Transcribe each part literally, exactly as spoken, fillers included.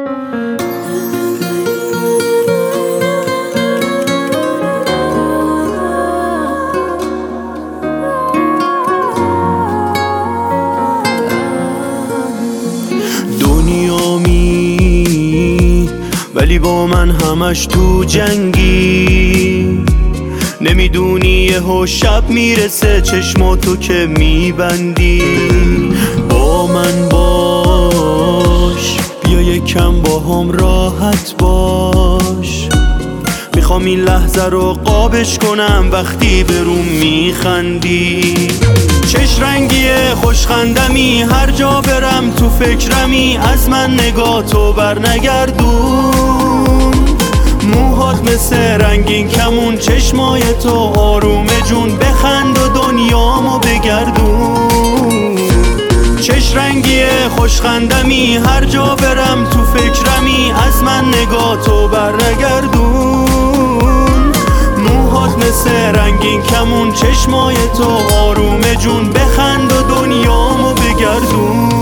ولی با من همش تو جنگی، نمیدونی یهو شب میرسه چشماتو که میبندی. با من باش، بیا یکم با هم راحت باش، میخوام این لحظه رو قابش کنم وقتی به روم میخندی. چش رنگیه خوشخندمی، هر جا برم تو فکرمی، از من نگاه تو بر نگردون. موهات مثل رنگین کمون، چشمای تو آروم جون، بخند و دنیامو بگردون. چش رنگیه خوشخندمی، هر جا برم تو فکرمی، از من نگاه تو بر نگردون. موهات مثل رنگین کمون، چشمای تو آروم جون، بخند و دنیامو بگردون.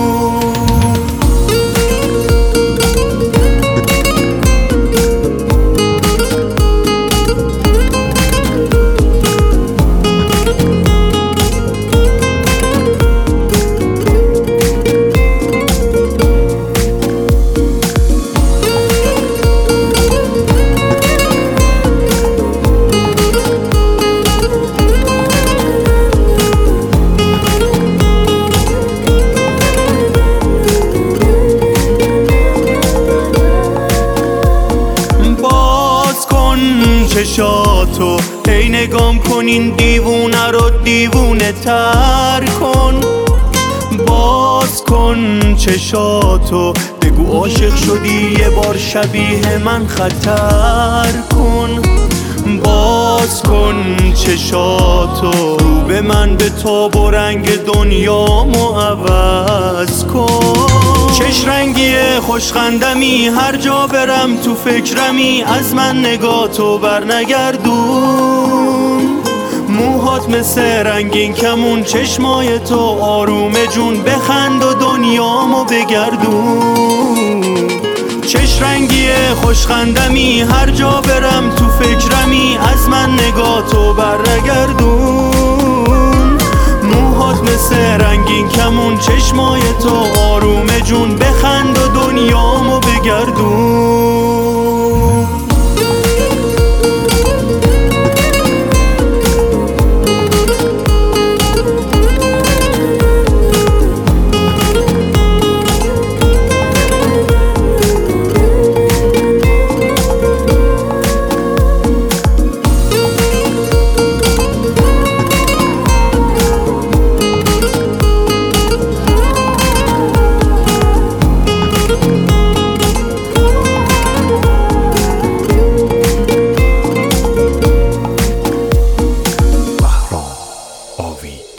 چشاتو هی نگام کن، این دیوونه رو دیوونه تر کن. باز کن چشاتو، بگو عاشق شدی یه بار شبیه من خطر کن. باز کن چشاتو، رو به من به تاب و رنگ دنیامو عوض کن. چش رنگیه خوشخندمی، هر جا برم تو فکرمی، از من نگاه تو بر نگردون. موهات مثل رنگین کمون، چشمای تو آروم جون، بخند و دنیامو بگردون. چش رنگیه خوشخندمی، هر جا برم تو فکرمی، از من نگاه تو بر نگردون. موهات مثل رنگین کمون، چشمای تو آروم جون، بخند و دنیامو بگردون. آوی